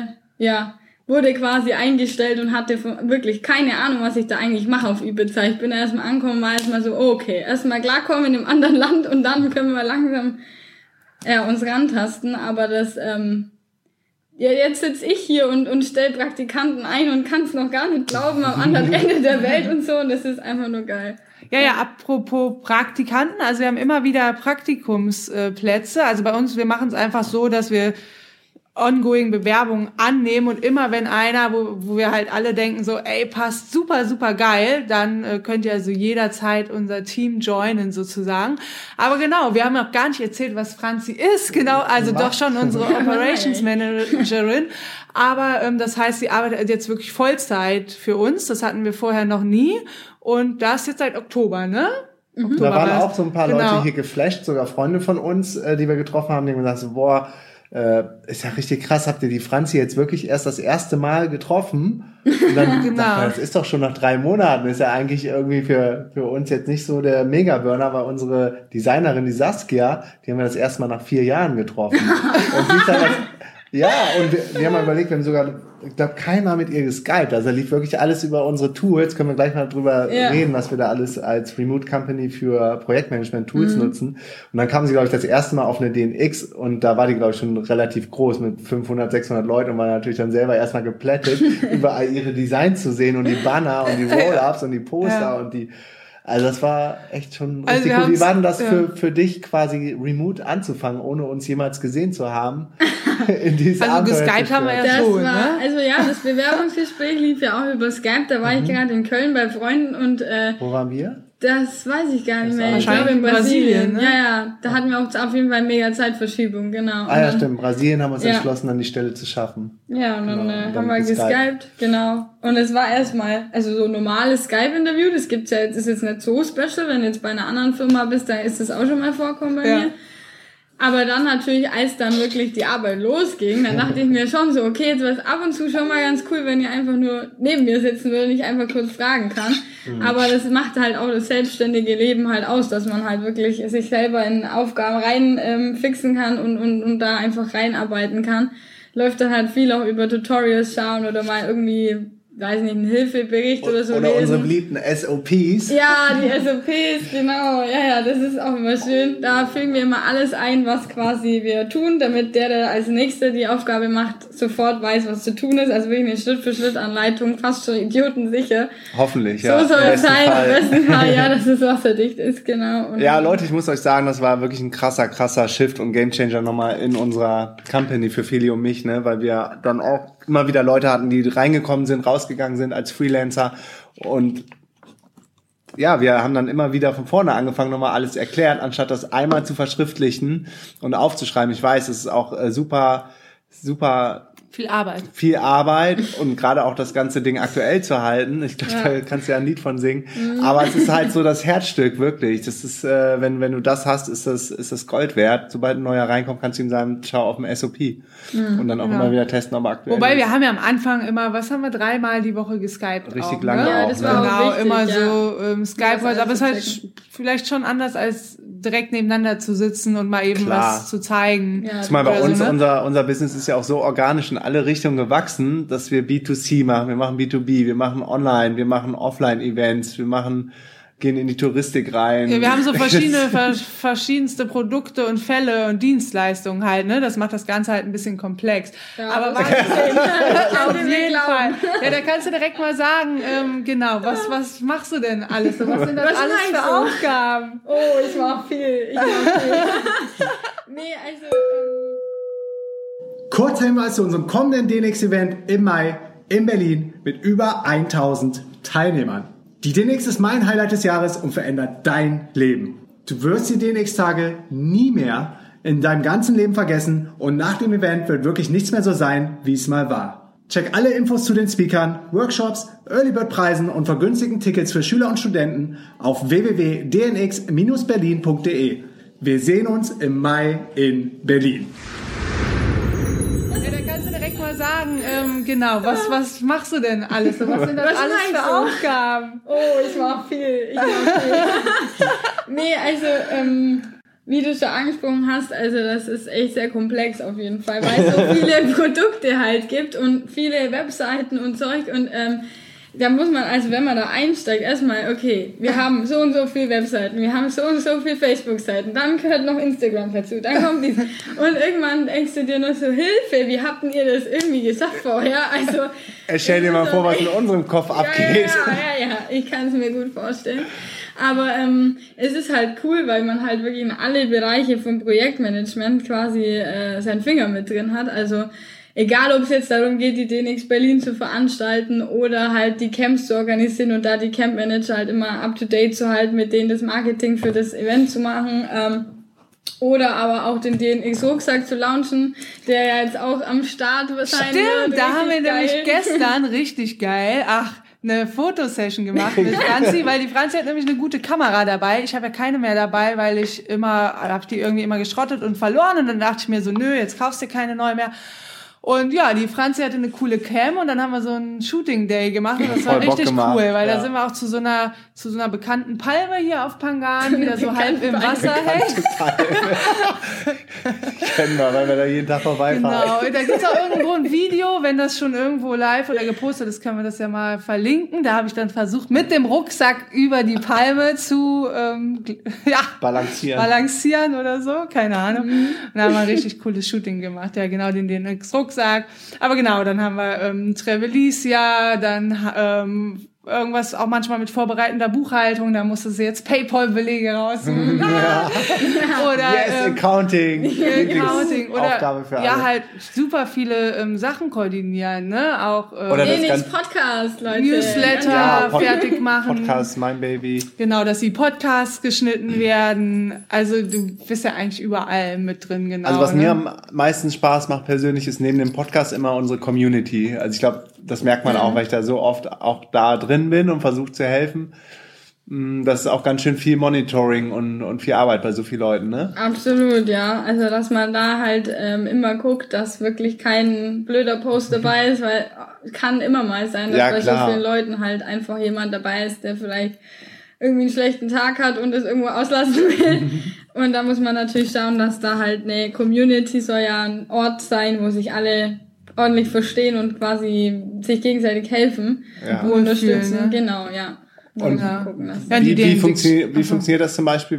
Speaker 2: wurde quasi eingestellt und hatte wirklich keine Ahnung, was ich da eigentlich mache auf Ibiza. Ich bin da erstmal angekommen, war erstmal so, okay, erstmal klarkommen in einem anderen Land und dann können wir langsam uns rantasten, aber das, jetzt sitze ich hier und stelle Praktikanten ein und kann es noch gar nicht glauben, am anderen Ende der Welt und so, und das ist einfach nur geil.
Speaker 3: Ja, apropos Praktikanten, also wir haben immer wieder Praktikumsplätze, also bei uns, wir machen es einfach so, dass wir ongoing Bewerbungen annehmen und immer wenn einer, wo wir halt alle denken so, ey, passt super, super geil, dann könnt ihr also jederzeit unser Team joinen sozusagen. Aber genau, wir haben auch gar nicht erzählt, was Franzi ist, genau, also doch schon unsere Operations Managerin, aber das heißt, sie arbeitet jetzt wirklich Vollzeit für uns, das hatten wir vorher noch nie und das jetzt seit Oktober, ne?
Speaker 1: Da waren auch so ein paar Leute hier geflasht, sogar Freunde von uns, die wir getroffen haben, die haben gesagt so, boah, ist ja richtig krass, habt ihr die Franzi jetzt wirklich erst das erste Mal getroffen? Und dann sagt man, das ist doch schon nach 3 Monaten, ist ja eigentlich irgendwie für uns jetzt nicht so der Mega-Burner, weil unsere Designerin, die Saskia, die haben wir das erste Mal nach 4 Jahren getroffen. Und sie ist dann und wir haben mal überlegt, wir haben sogar, ich glaube, keiner mit ihr geskypt. Also da lief wirklich alles über unsere Tools. Können wir gleich mal drüber reden, was wir da alles als Remote Company für Projektmanagement-Tools nutzen. Und dann kam sie, glaube ich, das erste Mal auf eine DNX und da war die, glaube ich, schon relativ groß mit 500, 600 Leuten und war natürlich dann selber erstmal geplättet, überall ihre Designs zu sehen und die Banner und die Roll-Ups und die Poster und die... Also das war echt schon richtig cool. Wie war denn das für dich quasi remote anzufangen, ohne uns jemals gesehen zu haben?
Speaker 3: Also geskypt haben wir ja schon, ne?
Speaker 2: Also ja, das Bewerbungsgespräch lief ja auch über Skype. Da war ich gerade in Köln bei Freunden und
Speaker 1: wo waren wir?
Speaker 2: Das weiß ich gar nicht mehr. Ich glaube in Brasilien. Ne? Ja, da hatten wir auch auf jeden Fall mega Zeitverschiebung, genau.
Speaker 1: Ja, stimmt. Brasilien haben wir uns entschlossen, an die Stelle zu schaffen.
Speaker 2: Ja, und dann haben wir geskypt, genau. Und es war erstmal, also so normales Skype-Interview, das gibt's ja jetzt, ist jetzt nicht so special, wenn du jetzt bei einer anderen Firma bist, da ist das auch schon mal vorkommen bei mir. Aber dann natürlich, als dann wirklich die Arbeit losging, dann dachte ich mir schon so, okay, jetzt wäre es ab und zu schon mal ganz cool, wenn ihr einfach nur neben mir sitzen würdet und ich einfach kurz fragen kann. Aber das macht halt auch das selbstständige Leben halt aus, dass man halt wirklich sich selber in Aufgaben rein fixen kann und da einfach reinarbeiten kann. Läuft dann halt viel auch über Tutorials schauen oder mal irgendwie, weiß nicht, einen Hilfebericht oder so
Speaker 1: oder
Speaker 2: lesen.
Speaker 1: unsere beliebten SOPs.
Speaker 2: Ja, die SOPs, genau. Ja, das ist auch immer schön. Da fügen wir immer alles ein, was quasi wir tun, damit der als Nächster die Aufgabe macht, sofort weiß, was zu tun ist. Also wirklich eine Schritt-für-Schritt-Anleitung, fast schon idiotensicher.
Speaker 1: Hoffentlich, ja.
Speaker 2: So soll es sein, im besten Fall, ja, dass es wasserdicht ist, genau. Und
Speaker 1: ja, Leute, ich muss euch sagen, das war wirklich ein krasser Shift und Gamechanger nochmal in unserer Company für Feli und mich, ne, weil wir dann auch immer wieder Leute hatten, die reingekommen sind, rausgegangen sind als Freelancer und ja, wir haben dann immer wieder von vorne angefangen, nochmal alles erklärt, anstatt das einmal zu verschriftlichen und aufzuschreiben. Ich weiß, es ist auch super viel Arbeit und gerade auch das ganze Ding aktuell zu halten. Ich glaube, da kannst du ja ein Lied von singen. Aber es ist halt so das Herzstück, wirklich. Das ist, wenn du das hast, ist das Gold wert. Sobald ein neuer reinkommt, kannst du ihm sagen, schau auf dem SOP. Und dann auch immer wieder testen, ob er aktuell
Speaker 3: Wobei,
Speaker 1: ist.
Speaker 3: wir haben ja am Anfang immer, 3-mal die Woche geskypt.
Speaker 1: Richtig
Speaker 3: auch,
Speaker 1: lange
Speaker 3: ne?
Speaker 2: Ja,
Speaker 1: auch.
Speaker 2: das war auch wichtig,
Speaker 3: immer
Speaker 2: ja.
Speaker 3: so Skype, aber es ist halt vielleicht schon anders, als direkt nebeneinander zu sitzen und mal eben was zu zeigen.
Speaker 2: Ja,
Speaker 1: Zumal bei uns,
Speaker 3: so, ne?
Speaker 1: unser Business ist ja auch so organisch in alle Richtungen gewachsen, dass wir B2C machen, wir machen B2B, wir machen Online, wir machen Offline-Events, gehen in die Touristik rein.
Speaker 3: Ja, wir haben so verschiedenste Produkte und Fälle und Dienstleistungen halt, ne? Das macht das Ganze halt ein bisschen komplex.
Speaker 2: Ja,
Speaker 3: aber
Speaker 2: das
Speaker 3: auf jeden Fall. Ja, da kannst du direkt mal sagen, genau, was machst du denn alles? Was sind das alles für Aufgaben?
Speaker 2: Oh, ich mach viel. Nee, also...
Speaker 1: Kurzer Hinweis zu unserem kommenden DNX-Event im Mai in Berlin mit über 1000 Teilnehmern. Die DNX ist mein Highlight des Jahres und verändert dein Leben. Du wirst die DNX-Tage nie mehr in deinem ganzen Leben vergessen und nach dem Event wird wirklich nichts mehr so sein, wie es mal war. Check alle Infos zu den Speakern, Workshops, Early-Bird-Preisen und vergünstigten Tickets für Schüler und Studenten auf www.dnx-berlin.de. Wir sehen uns im Mai in Berlin.
Speaker 3: Mal sagen, genau, was machst du denn alles? Was sind das alles für Aufgaben?
Speaker 2: Oh, ich mach viel. Nee, also, wie du schon angesprochen hast, also das ist echt sehr komplex auf jeden Fall, weil es so viele Produkte halt gibt und viele Webseiten und Zeug und da muss man, also wenn man da einsteigt, erstmal, okay, wir haben so und so viele Webseiten, wir haben so und so viele Facebook-Seiten, dann gehört noch Instagram dazu, dann kommt dies. Und irgendwann denkst du dir noch so, Hilfe, wie habt ihr das irgendwie gesagt vorher? Also,
Speaker 1: stell dir mal vor, was in unserem Kopf abgeht.
Speaker 2: Ja, ich kann es mir gut vorstellen. Aber es ist halt cool, weil man halt wirklich in alle Bereiche vom Projektmanagement quasi seinen Finger mit drin hat. Also egal, ob es jetzt darum geht, die DNX Berlin zu veranstalten oder halt die Camps zu organisieren und da die Campmanager halt immer up-to-date zu halten, mit denen das Marketing für das Event zu machen. Oder aber auch den DNX-Rucksack zu launchen, der ja jetzt auch am Start sein wird.
Speaker 3: Stimmt, da haben wir nämlich gestern richtig geil, eine Fotosession gemacht mit Franzi, weil die Franzi hat nämlich eine gute Kamera dabei. Ich habe ja keine mehr dabei, weil hab die irgendwie immer geschrottet und verloren und dann dachte ich mir so, nö, jetzt kaufst du keine neue mehr. Und ja, die Franzi hatte eine coole Cam und dann haben wir so einen Shooting Day gemacht und das war richtig cool, weil da sind wir auch zu so einer bekannten Palme hier auf Pangan, die da so halb im Wasser hängt.
Speaker 1: Kennen wir, weil wir da jeden Tag vorbeifahren.
Speaker 3: Genau, da gibt's auch irgendwo ein Video, wenn das schon irgendwo live oder gepostet ist, können wir das ja mal verlinken. Da habe ich dann versucht, mit dem Rucksack über die Palme zu balancieren oder so, keine Ahnung. Und da haben wir ein richtig cooles Shooting gemacht, ja genau, den Rucksack. Aber genau, dann haben wir Trevelicia, dann irgendwas auch manchmal mit vorbereitender Buchhaltung, da musste sie jetzt PayPal-Belege raussuchen. Oder
Speaker 1: Accounting.
Speaker 3: Oder
Speaker 1: Aufgabe für alle.
Speaker 3: Ja, halt super viele Sachen koordinieren, ne? Auch
Speaker 1: oder das
Speaker 2: Podcast, Leute.
Speaker 3: Newsletter fertig machen.
Speaker 1: Podcast, mein Baby.
Speaker 3: Genau, dass die Podcasts geschnitten werden. Also du bist ja eigentlich überall mit drin, genau.
Speaker 1: Also was mir am meisten Spaß macht persönlich, ist neben dem Podcast immer unsere Community. Also ich glaube, das merkt man auch, weil ich da so oft auch da drin bin und versuche zu helfen. Das ist auch ganz schön viel Monitoring und viel Arbeit bei so vielen Leuten, ne?
Speaker 2: Absolut, ja. Also, dass man da halt immer guckt, dass wirklich kein blöder Post dabei ist, weil kann immer mal sein, dass bei so vielen Leuten halt einfach jemand dabei ist, der vielleicht irgendwie einen schlechten Tag hat und es irgendwo auslassen will. Und da muss man natürlich schauen, dass da halt eine Community soll ja ein Ort sein, wo sich alle ordentlich verstehen und quasi sich gegenseitig helfen und unterstützen. Ne? Genau, ja.
Speaker 1: Und wie funktioniert das zum Beispiel,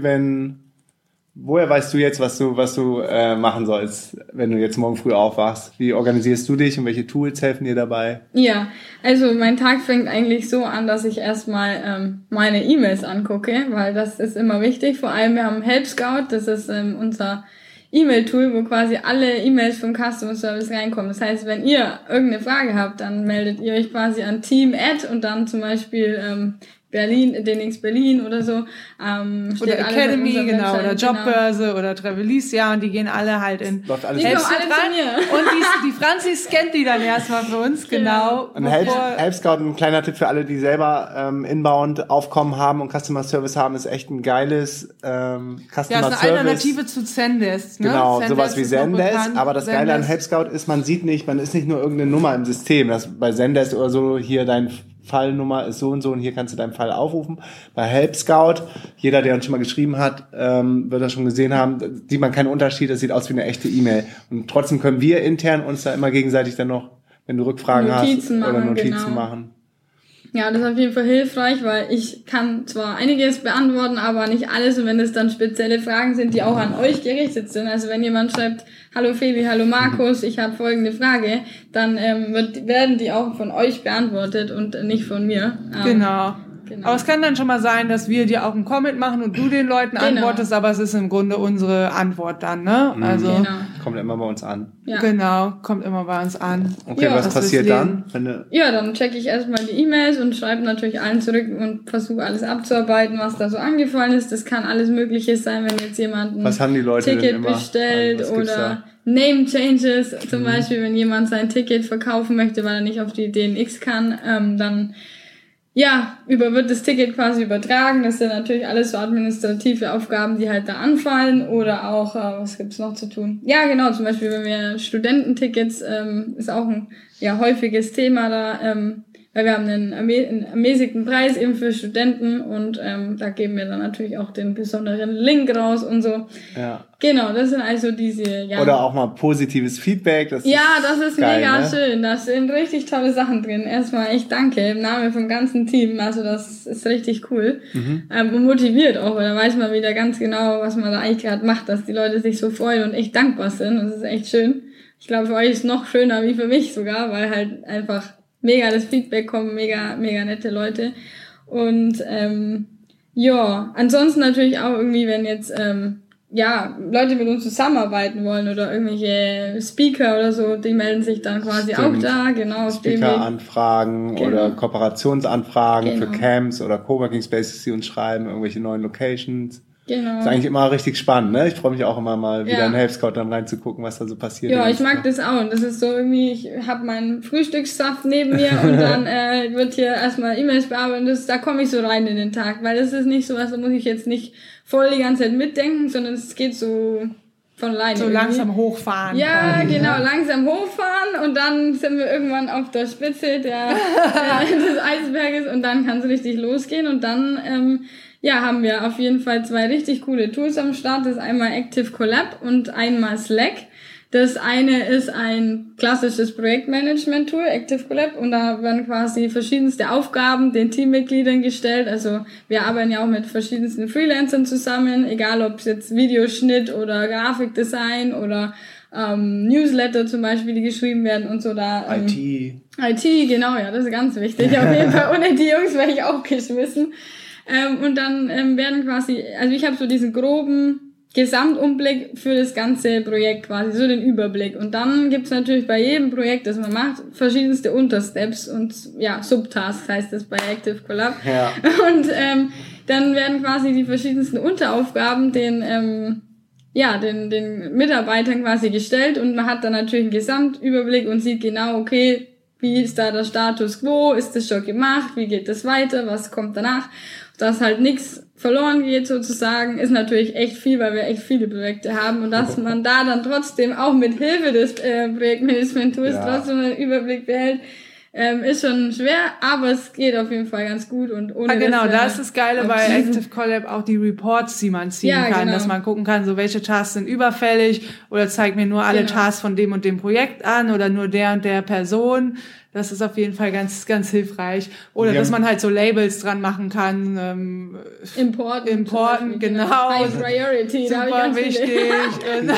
Speaker 1: woher weißt du jetzt, was du machen sollst, wenn du jetzt morgen früh aufwachst? Wie organisierst du dich und welche Tools helfen dir dabei?
Speaker 2: Ja, also mein Tag fängt eigentlich so an, dass ich erstmal meine E-Mails angucke, weil das ist immer wichtig. Vor allem wir haben Help Scout, das ist unser E-Mail-Tool, wo quasi alle E-Mails vom Customer Service reinkommen. Das heißt, wenn ihr irgendeine Frage habt, dann meldet ihr euch quasi an Team@ und dann zum Beispiel DNX Berlin oder so.
Speaker 3: Oder Academy, genau, oder Jobbörse oder Trevelicia und die gehen alle halt in.
Speaker 1: Läuft alles
Speaker 2: die kommen alle zu mir.
Speaker 3: Und die Franzi scannt die dann erstmal für uns, genau.
Speaker 1: Und Help Scout, ein kleiner Tipp für alle, die selber Inbound Aufkommen haben und Customer Service haben, ist echt ein geiles Customer Service.
Speaker 3: Ja, ist eine Alternative zu Zendesk. Ne?
Speaker 1: Genau,
Speaker 3: Zendesk
Speaker 1: sowas wie Zendesk. Aber das Geile an Help Scout ist, man ist nicht nur irgendeine Nummer im System. Das bei Zendesk oder so, hier dein Fallnummer ist so und so und hier kannst du deinen Fall aufrufen. Bei Help Scout, jeder, der uns schon mal geschrieben hat, wird das schon gesehen haben, sieht man keinen Unterschied, das sieht aus wie eine echte E-Mail. Und trotzdem können wir intern uns da immer gegenseitig dann noch, wenn du Rückfragen Notizen machen.
Speaker 2: Ja, das ist auf jeden Fall hilfreich, weil ich kann zwar einiges beantworten, aber nicht alles. Und wenn es dann spezielle Fragen sind, die auch an euch gerichtet sind, also wenn jemand schreibt, hallo Febi, hallo Markus, ich habe folgende Frage, dann werden die auch von euch beantwortet und nicht von mir.
Speaker 3: Genau. Aber es kann dann schon mal sein, dass wir dir auch einen Comment machen und du den Leuten antwortest, aber es ist im Grunde unsere Antwort dann, ne? Also
Speaker 1: kommt immer bei uns an.
Speaker 2: Ja.
Speaker 3: Genau, kommt immer bei uns an.
Speaker 1: Okay, was passiert dann?
Speaker 2: Dann checke ich erstmal die E-Mails und schreibe natürlich allen zurück und versuche alles abzuarbeiten, was da so angefallen ist. Das kann alles Mögliche sein, wenn jetzt jemand ein Ticket bestellt oder Name Changes, zum Beispiel, wenn jemand sein Ticket verkaufen möchte, weil er nicht auf die DNX kann, dann wird das Ticket quasi übertragen. Das sind natürlich alles so administrative Aufgaben, die halt da anfallen. Oder auch, was gibt's noch zu tun? Ja, genau, zum Beispiel, wenn wir Studententickets, ist auch ein häufiges Thema da, weil wir haben einen ermäßigten Preis eben für Studenten und da geben wir dann natürlich auch den besonderen Link raus und so. Ja. Genau, das sind also diese,
Speaker 1: Oder auch mal positives Feedback. Das ist
Speaker 2: geil, mega
Speaker 1: ne?
Speaker 2: schön. Da sind richtig tolle Sachen drin. Erstmal echt danke im Namen vom ganzen Team. Also das ist richtig cool. Und motiviert auch, weil da weiß man wieder ganz genau, was man da eigentlich gerade macht, dass die Leute sich so freuen und echt dankbar sind. Das ist echt schön. Ich glaube, für euch ist es noch schöner wie für mich sogar, weil halt einfach mega das Feedback kommt, mega nette Leute. Und Ja, ansonsten natürlich auch irgendwie, wenn jetzt Leute mit uns zusammenarbeiten wollen oder irgendwelche Speaker oder so, die melden sich dann quasi auch da, genau.
Speaker 1: Speaker-Anfragen oder Kooperationsanfragen für Camps oder Coworking Spaces, die uns schreiben, irgendwelche neuen Locations.
Speaker 2: Genau.
Speaker 1: Ist eigentlich immer richtig spannend, ne? Ich freue mich auch immer mal wieder in Help Scout dann reinzugucken, was da so passiert.
Speaker 2: Ja, ich mag das auch. Und das ist so irgendwie, ich habe meinen Frühstückssaft neben mir und dann wird hier erstmal E-Mails bearbeitet. Da komme ich so rein in den Tag, weil das ist nicht so was, da muss ich jetzt nicht voll die ganze Zeit mitdenken, sondern es geht so von alleine.
Speaker 3: So irgendwie. Langsam hochfahren.
Speaker 2: Ja, genau, langsam hochfahren und dann sind wir irgendwann auf der Spitze des Eisberges und dann kann es richtig losgehen und dann haben wir auf jeden Fall 2 richtig coole Tools am Start. Das ist einmal Active Collab und einmal Slack. Das eine ist ein klassisches Projektmanagement-Tool, Active Collab, und da werden quasi verschiedenste Aufgaben den Teammitgliedern gestellt. Also wir arbeiten ja auch mit verschiedensten Freelancern zusammen, egal ob es jetzt Videoschnitt oder Grafikdesign oder Newsletter zum Beispiel, die geschrieben werden und so da. IT, genau, ja, das ist ganz wichtig. Auf jeden Fall, ohne die Jungs wäre ich auch geschmissen. Und dann werden quasi, also ich habe so diesen groben Gesamtumblick für das ganze Projekt quasi, so den Überblick. Und dann gibt's natürlich bei jedem Projekt, das man macht, verschiedenste Untersteps und Subtasks heißt das bei Active Collab.
Speaker 1: Ja.
Speaker 2: Und dann werden quasi die verschiedensten Unteraufgaben den Mitarbeitern quasi gestellt und man hat dann natürlich einen Gesamtüberblick und sieht genau, okay, wie ist da der Status quo, ist das schon gemacht, wie geht das weiter, was kommt danach. Dass halt nichts verloren geht sozusagen, ist natürlich echt viel, weil wir echt viele Projekte haben und dass man da dann trotzdem auch mit Hilfe des Projektmanagement-Tools trotzdem einen Überblick behält, ist schon schwer, aber es geht auf jeden Fall ganz gut und ohne
Speaker 3: da ist das Geile bei Active Collab auch die Reports, die man ziehen kann, dass man gucken kann, so welche Tasks sind überfällig oder zeigt mir nur alle Tasks von dem und dem Projekt an oder nur der und der Person. Das ist auf jeden Fall ganz, ganz hilfreich. Oder dass man halt so Labels dran machen kann. Importen, genau.
Speaker 2: High Priority,
Speaker 3: super
Speaker 2: da habe ich
Speaker 3: wichtig. Genau.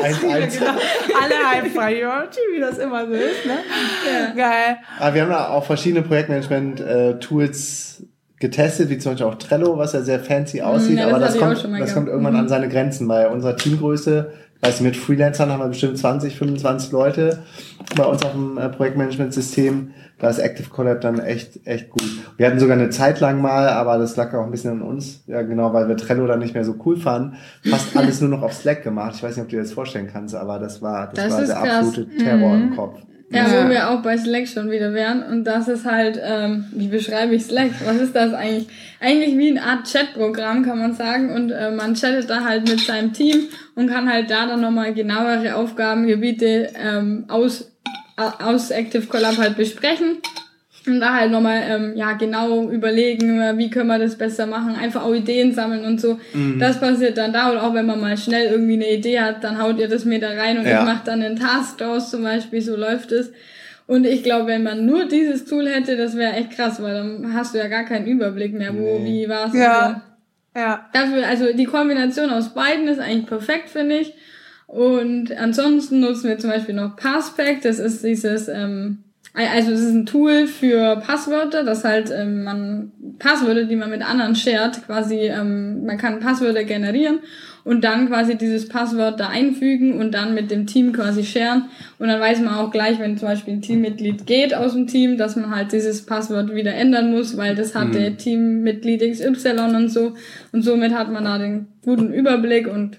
Speaker 3: Alle High Priority, wie das immer so ist. Ne? Ja. Geil.
Speaker 1: Aber wir haben auch verschiedene Projektmanagement-Tools getestet, wie zum Beispiel auch Trello, was ja sehr fancy aussieht. Aber das kommt irgendwann an seine Grenzen. Bei unserer Teamgröße, mit Freelancern haben wir bestimmt 20, 25 Leute bei uns auf dem Projektmanagement-System. Da ist Active Collab dann echt gut. Wir hatten sogar eine Zeit lang mal, aber das lag auch ein bisschen an uns. Ja, genau, weil wir Trello dann nicht mehr so cool fanden. Fast alles nur noch auf Slack gemacht. Ich weiß nicht, ob du dir das vorstellen kannst, aber das war der absolute Terror im Kopf.
Speaker 2: Ja, wo wir auch bei Slack schon wieder wären. Und das ist halt, wie beschreibe ich Slack? Was ist das eigentlich? Eigentlich wie eine Art Chatprogramm, kann man sagen. Und man chattet da halt mit seinem Team und kann halt da dann nochmal genauere Aufgabengebiete aus Active Collab halt besprechen. Und da halt nochmal genau überlegen, wie können wir das besser machen, einfach auch Ideen sammeln und so. Das passiert dann da, und auch wenn man mal schnell irgendwie eine Idee hat, dann haut ihr das mir da rein und ich mache dann einen Task draus zum Beispiel, so läuft es. Und ich glaube, wenn man nur dieses Tool hätte, das wäre echt krass, weil dann hast du ja gar keinen Überblick mehr, wie war's.
Speaker 3: Ja.
Speaker 2: Dafür, also die Kombination aus beiden ist eigentlich perfekt, finde ich. Und ansonsten nutzen wir zum Beispiel noch Passpack, das ist dieses also es ist ein Tool für Passwörter, das halt Passwörter, die man mit anderen shared, quasi man kann Passwörter generieren und dann quasi dieses Passwort da einfügen und dann mit dem Team quasi sharen und dann weiß man auch gleich, wenn zum Beispiel ein Teammitglied geht aus dem Team, dass man halt dieses Passwort wieder ändern muss, weil das hat der Teammitglied XY und somit hat man da den guten Überblick und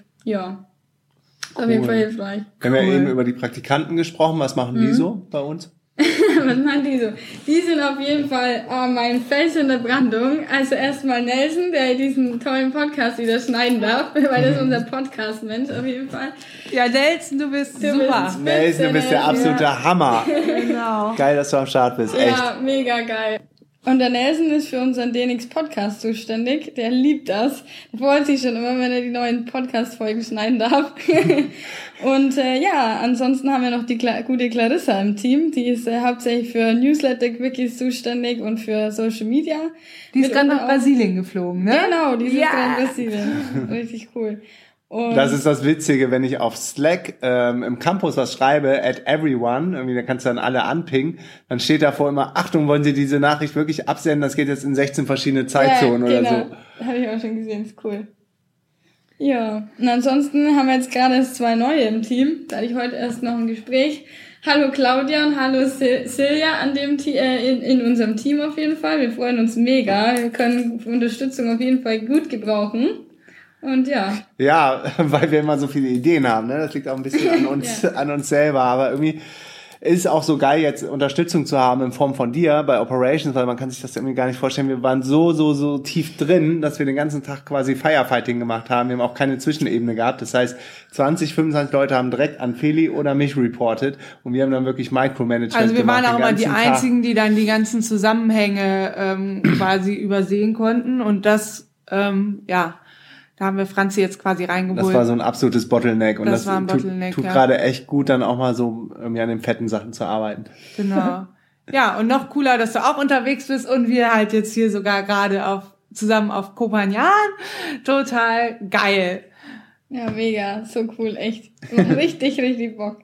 Speaker 2: auf jeden Fall hilfreich.
Speaker 1: Wir haben ja eben über die Praktikanten gesprochen, was machen die so bei uns?
Speaker 2: Was machen die so? Die sind auf jeden Fall mein Fels in der Brandung. Also erstmal Nelson, der diesen tollen Podcast wieder schneiden darf, weil das ist unser Podcast-Mensch auf jeden Fall.
Speaker 3: Ja, Nelson, du bist super.
Speaker 1: Nelson, du bist der absolute Hammer.
Speaker 3: Genau.
Speaker 1: Geil, dass du am Start bist, echt.
Speaker 2: Ja, mega geil. Und der Nelson ist für unseren DNX Podcast zuständig. Der liebt das. Der freut sich schon immer, wenn er die neuen Podcast-Folgen schneiden darf. Und ansonsten haben wir noch die gute Clarissa im Team. Die ist hauptsächlich für Newsletter-Quickies zuständig und für Social Media.
Speaker 3: Die ist gerade nach Brasilien geflogen, ne?
Speaker 2: Genau, die ist gerade nach Brasilien. Richtig cool. Und
Speaker 1: Das ist das Witzige, wenn ich auf Slack im Campus was schreibe, @everyone, irgendwie, da kannst du dann alle anpingen, dann steht davor immer, Achtung, wollen Sie diese Nachricht wirklich absenden? Das geht jetzt in 16 verschiedene Zeitzonen oder so.
Speaker 2: Habe ich auch schon gesehen, ist cool. Ja, und ansonsten haben wir jetzt gerade 2 neue im Team. Da hatte ich heute erst noch ein Gespräch. Hallo Claudia und hallo Silja an dem in unserem Team auf jeden Fall. Wir freuen uns mega. Wir können Unterstützung auf jeden Fall gut gebrauchen. Und ja.
Speaker 1: Ja, weil wir immer so viele Ideen haben, ne? Das liegt auch ein bisschen an uns, an uns selber. Aber irgendwie ist es auch so geil, jetzt Unterstützung zu haben in Form von dir bei Operations, weil man kann sich das irgendwie gar nicht vorstellen. Wir waren so tief drin, dass wir den ganzen Tag quasi Firefighting gemacht haben. Wir haben auch keine Zwischenebene gehabt. Das heißt, 20, 25 Leute haben direkt an Feli oder mich reportet und wir haben dann wirklich Micromanagement gemacht.
Speaker 3: Also wir waren auch immer die Einzigen, die dann die ganzen Zusammenhänge quasi übersehen konnten und das, da haben wir Franzi jetzt quasi reingeholt.
Speaker 1: Das war so ein absolutes Bottleneck. Und das
Speaker 3: war ein Bottleneck,
Speaker 1: tut gerade echt gut, dann auch mal so irgendwie an den fetten Sachen zu arbeiten.
Speaker 3: Genau. Ja, und noch cooler, dass du auch unterwegs bist und wir halt jetzt hier sogar gerade zusammen auf Kopanjan. Total geil.
Speaker 2: Ja, mega. So cool, echt. Macht richtig, richtig Bock.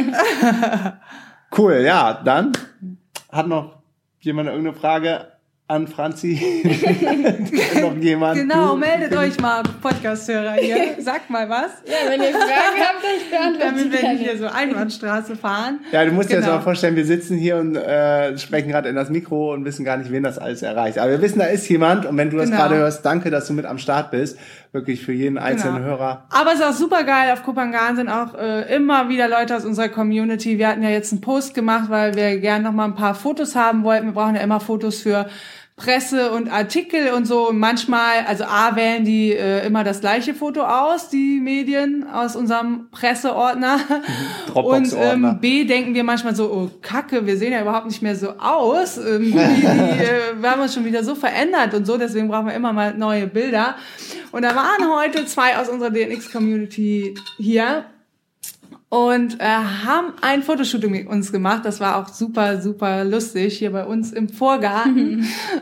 Speaker 1: Cool, ja. Dann hat noch jemand irgendeine Frage an Franzi? Noch jemand?
Speaker 3: Genau, meldet euch mal, Podcast-Hörer hier. Sagt mal was.
Speaker 2: Ja, wenn ihr Fragen habt, ich beantworte
Speaker 3: damit wir nicht hier so Einbahnstraße fahren.
Speaker 1: Ja, du musst dir jetzt mal vorstellen, wir sitzen hier und sprechen gerade in das Mikro und wissen gar nicht, wen das alles erreicht. Aber wir wissen, da ist jemand und wenn du das gerade hörst, danke, dass du mit am Start bist. Wirklich für jeden einzelnen Hörer.
Speaker 3: Aber es ist auch super geil. Auf Kopangan sind auch immer wieder Leute aus unserer Community. Wir hatten ja jetzt einen Post gemacht, weil wir gerne noch mal ein paar Fotos haben wollten. Wir brauchen ja immer Fotos für Presse und Artikel und so. Und manchmal, also A, wählen die immer das gleiche Foto aus, die Medien aus unserem Presseordner.
Speaker 1: Dropbox-Ordner.
Speaker 3: Und B, denken wir manchmal so, oh Kacke, wir sehen ja überhaupt nicht mehr so aus. Wir haben uns schon wieder so verändert und so, deswegen brauchen wir immer mal neue Bilder. Und da waren heute 2 aus unserer DNX-Community hier und haben ein Fotoshooting mit uns gemacht. Das war auch super, super lustig hier bei uns im Vorgarten.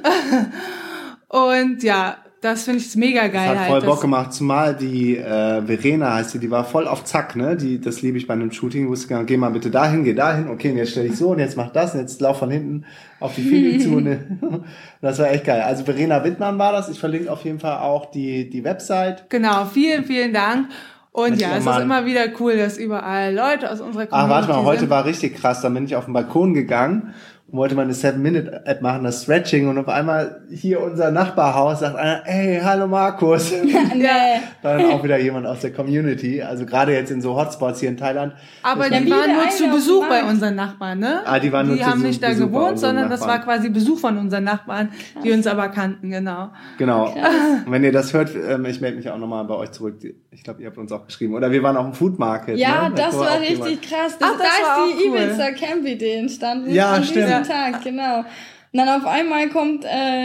Speaker 3: Und ja, das finde ich mega geil.
Speaker 1: Das hat voll Bock gemacht, zumal die Verena heißt die war voll auf Zack, ne? Das liebe ich bei einem Shooting. Wusste gar nicht, geh mal bitte dahin, geh dahin. Okay, und jetzt stell dich so und jetzt mach das und jetzt lauf von hinten auf die Fili zu. Ne? Das war echt geil. Also Verena Wittmann war das. Ich verlinke auf jeden Fall auch die Website.
Speaker 3: Genau, vielen, vielen Dank. Und ja, es ist immer wieder cool, dass überall Leute aus unserer Community
Speaker 1: warte mal, heute war richtig krass. Da bin ich auf den Balkon gegangen und wollte mal eine 7-Minute-App machen, das Stretching. Und auf einmal hier unser Nachbarhaus sagt einer, hey, hallo Markus. Dann auch wieder jemand aus der Community. Also gerade jetzt in so Hotspots hier in Thailand.
Speaker 3: Aber die waren nur zu Besuch bei unseren Nachbarn, ne?
Speaker 1: Die waren nur
Speaker 3: die haben nicht da gewohnt, sondern das war quasi Besuch von unseren Nachbarn, die uns aber kannten, genau.
Speaker 1: Genau. Und wenn ihr das hört, ich melde mich auch nochmal bei euch zurück. Ich glaube, ihr habt uns auch geschrieben. Oder wir waren auf dem Food Market.
Speaker 2: Ja,
Speaker 1: ne?
Speaker 2: Das war richtig krass. Da ist die Ibiza Camp-Idee entstanden.
Speaker 1: Ja, stimmt.
Speaker 2: Tag, genau. Und dann auf einmal kommt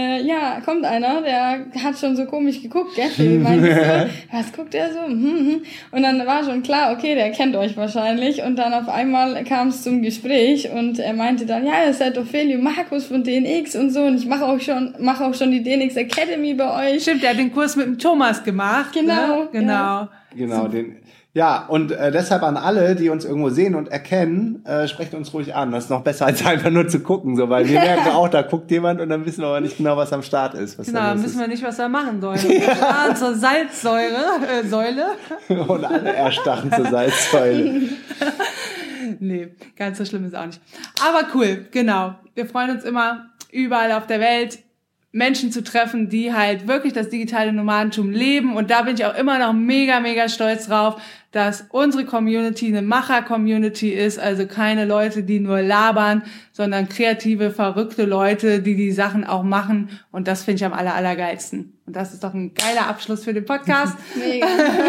Speaker 2: einer, der hat schon so komisch geguckt, gell? Wie meinst du? Was guckt er so? Und dann war schon klar, okay, der kennt euch wahrscheinlich. Und dann auf einmal kam es zum Gespräch und er meinte dann, ja, ihr seid Ophelio Markus von DNX und so. Und ich mache auch schon die DNX Academy bei euch.
Speaker 3: Stimmt, der hat den Kurs mit dem Thomas gemacht.
Speaker 2: Genau.
Speaker 3: Ne? Genau.
Speaker 1: Genau, Ja, und deshalb an alle, die uns irgendwo sehen und erkennen, sprecht uns ruhig an. Das ist noch besser, als einfach nur zu gucken, so, weil wir merken auch, da guckt jemand und dann wissen wir aber nicht genau, was am Start ist.
Speaker 3: Genau, dann wissen wir nicht, was wir machen sollen. Wir fahren zur Säule.
Speaker 1: Und alle erstachen zur Salzsäule.
Speaker 3: Nee, ganz so schlimm ist auch nicht. Aber cool, genau. Wir freuen uns immer, überall auf der Welt Menschen zu treffen, die halt wirklich das digitale Nomadentum leben. Und da bin ich auch immer noch mega, mega stolz drauf, dass unsere Community eine Macher-Community ist. Also keine Leute, die nur labern, sondern kreative, verrückte Leute, die Sachen auch machen. Und das finde ich am allergeilsten. Und das ist doch ein geiler Abschluss für den Podcast.
Speaker 2: Mega.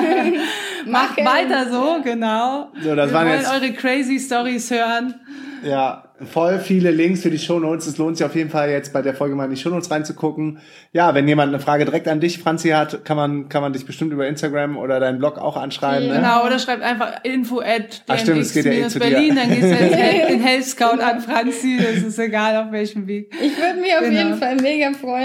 Speaker 3: Macht weiter so, genau.
Speaker 1: So, das
Speaker 3: Wir
Speaker 1: waren
Speaker 3: wollen
Speaker 1: jetzt
Speaker 3: eure crazy Stories hören.
Speaker 1: Ja, voll viele Links für die Shownotes. Es lohnt sich auf jeden Fall jetzt bei der Folge mal in die Shownotes reinzugucken. Ja, wenn jemand eine Frage direkt an dich, Franzi, hat, kann man dich bestimmt über Instagram oder deinen Blog auch anschreiben.
Speaker 2: Ja.
Speaker 1: Ne?
Speaker 3: Genau, oder schreibt einfach
Speaker 1: info@dnx-berlin,
Speaker 3: dann geht's den Health Scout an Franzi, das ist egal auf welchem Weg.
Speaker 2: Ich würde mich auf jeden Fall mega freuen.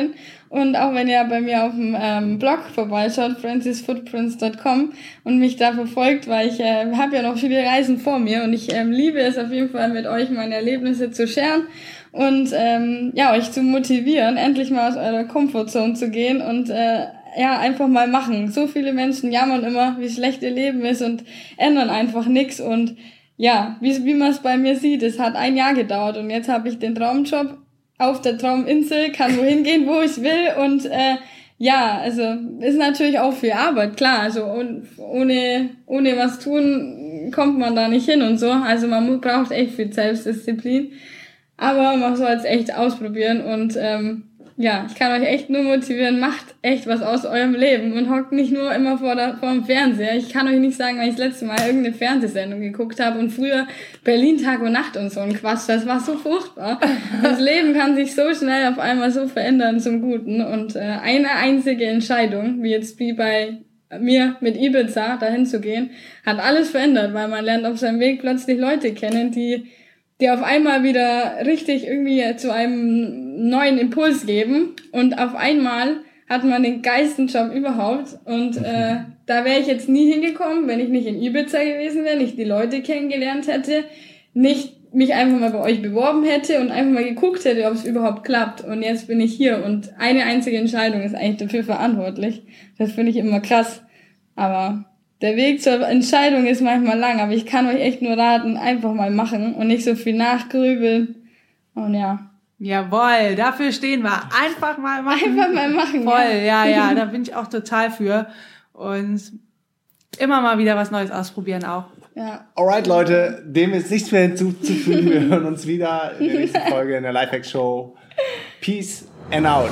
Speaker 2: Und auch wenn ihr bei mir auf dem Blog vorbeischaut, francisfootprints.com, und mich da verfolgt, weil ich habe ja noch viele Reisen vor mir und ich liebe es auf jeden Fall, mit euch meine Erlebnisse zu sharen und euch zu motivieren, endlich mal aus eurer Comfortzone zu gehen und einfach mal machen. So viele Menschen jammern immer, wie schlecht ihr Leben ist und ändern einfach nichts. Und ja, wie man es bei mir sieht, es hat 1 Jahr gedauert und jetzt habe ich den Traumjob auf der Trauminsel, kann wohin gehen, wo ich will. Und also ist natürlich auch viel Arbeit, klar. Also ohne was tun kommt man da nicht hin und so. Also man braucht echt viel Selbstdisziplin. Aber man soll es echt ausprobieren und ich kann euch echt nur motivieren, macht echt was aus eurem Leben und hockt nicht nur immer vor dem Fernseher. Ich kann euch nicht sagen, weil ich das letzte Mal irgendeine Fernsehsendung geguckt habe und früher Berlin Tag und Nacht und so ein Quatsch, das war so furchtbar. Das Leben kann sich so schnell auf einmal so verändern zum Guten und eine einzige Entscheidung, wie bei mir mit Ibiza dahin zu gehen, hat alles verändert, weil man lernt auf seinem Weg plötzlich Leute kennen, die auf einmal wieder richtig irgendwie zu einem neuen Impuls geben und auf einmal hat man den geilsten Job überhaupt und da wäre ich jetzt nie hingekommen, wenn ich nicht in Ibiza gewesen wäre, nicht die Leute kennengelernt hätte, nicht mich einfach mal bei euch beworben hätte und einfach mal geguckt hätte, ob es überhaupt klappt und jetzt bin ich hier und eine einzige Entscheidung ist eigentlich dafür verantwortlich. Das finde ich immer krass, aber der Weg zur Entscheidung ist manchmal lang, aber ich kann euch echt nur raten, einfach mal machen und nicht so viel nachgrübeln. Und ja.
Speaker 3: Jawohl, dafür stehen wir. Einfach mal machen.
Speaker 2: Einfach mal machen.
Speaker 3: Voll, ja, da bin ich auch total für. Und immer mal wieder was Neues ausprobieren auch.
Speaker 2: Ja.
Speaker 1: Alright, Leute, dem ist nichts mehr hinzuzufügen. Wir hören uns wieder in der nächsten Folge in der Lifehack Show. Peace and out.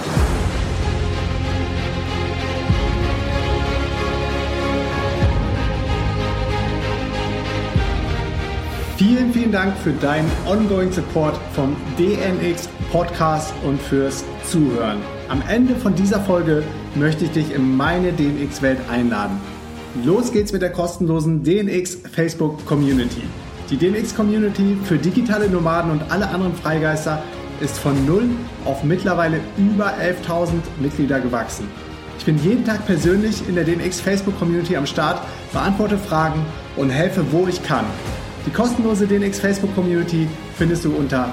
Speaker 1: Vielen, vielen Dank für deinen ongoing Support vom DNX Podcast und fürs Zuhören. Am Ende von dieser Folge möchte ich dich in meine DNX-Welt einladen. Los geht's mit der kostenlosen DNX Facebook Community. Die DNX Community für digitale Nomaden und alle anderen Freigeister ist von 0 auf mittlerweile über 11.000 Mitglieder gewachsen. Ich bin jeden Tag persönlich in der DNX Facebook Community am Start, beantworte Fragen und helfe, wo ich kann. Die kostenlose DNX Facebook Community findest du unter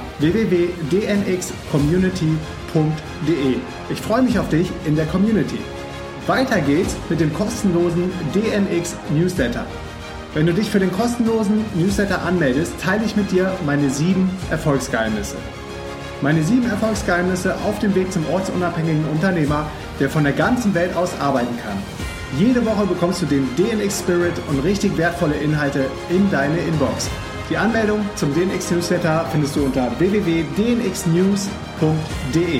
Speaker 1: www.dnxcommunity.de. Ich freue mich auf dich in der Community. Weiter geht's mit dem kostenlosen DNX Newsletter. Wenn du dich für den kostenlosen Newsletter anmeldest, teile ich mit dir meine 7 Erfolgsgeheimnisse. Meine 7 Erfolgsgeheimnisse auf dem Weg zum ortsunabhängigen Unternehmer, der von der ganzen Welt aus arbeiten kann. Jede Woche bekommst du den DNX Spirit und richtig wertvolle Inhalte in deine Inbox. Die Anmeldung zum DNX Newsletter findest du unter www.dnxnews.de.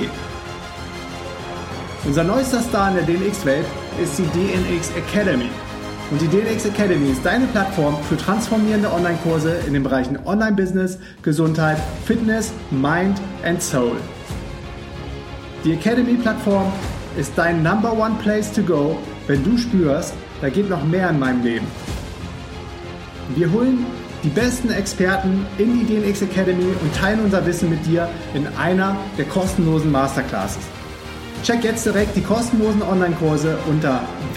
Speaker 1: Unser neuester Star in der DNX-Welt ist die DNX Academy. Und die DNX Academy ist deine Plattform für transformierende Online-Kurse in den Bereichen Online-Business, Gesundheit, Fitness, Mind and Soul. Die Academy-Plattform ist dein Number One Place to go, wenn du spürst, da geht noch mehr in meinem Leben. Wir holen die besten Experten in die DNX Academy und teilen unser Wissen mit dir in einer der kostenlosen Masterclasses. Check jetzt direkt die kostenlosen Online-Kurse unter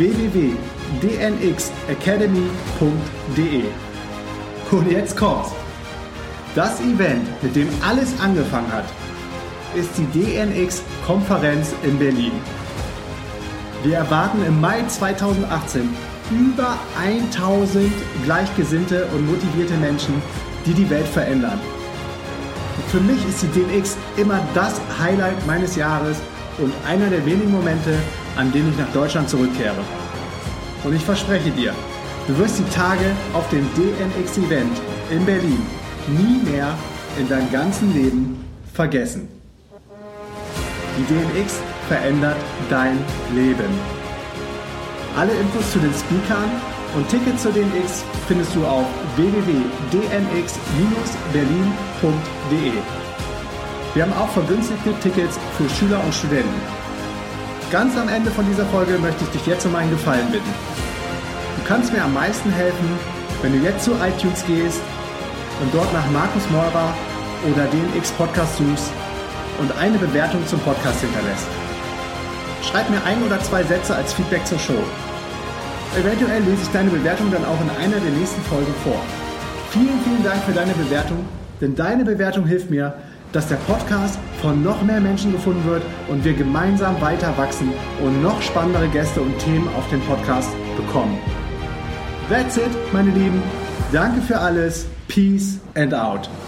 Speaker 1: www.dnxacademy.de. Und jetzt kommt's. Das Event, mit dem alles angefangen hat, ist die DNX-Konferenz in Berlin. Wir erwarten im Mai 2018 über 1000 gleichgesinnte und motivierte Menschen, die die Welt verändern. Und für mich ist die DNX immer das Highlight meines Jahres und einer der wenigen Momente, an denen ich nach Deutschland zurückkehre. Und ich verspreche dir, du wirst die Tage auf dem DNX-Event in Berlin nie mehr in deinem ganzen Leben vergessen. Die DNX verändert dein Leben. Alle Infos zu den Speakern und Tickets zur DNX findest du auf www.dnx-berlin.de. Wir haben auch vergünstigte Tickets für Schüler und Studenten. Ganz am Ende von dieser Folge möchte ich dich jetzt um einen Gefallen bitten. Du kannst mir am meisten helfen, wenn du jetzt zu iTunes gehst und dort nach Markus Meurer oder DNX Podcast suchst und eine Bewertung zum Podcast hinterlässt. schreib mir 1 oder 2 Sätze als Feedback zur Show. Eventuell lese ich deine Bewertung dann auch in einer der nächsten Folgen vor. Vielen, vielen Dank für deine Bewertung, denn deine Bewertung hilft mir, dass der Podcast von noch mehr Menschen gefunden wird und wir gemeinsam weiter wachsen und noch spannendere Gäste und Themen auf dem Podcast bekommen. That's it, meine Lieben. Danke für alles. Peace and out.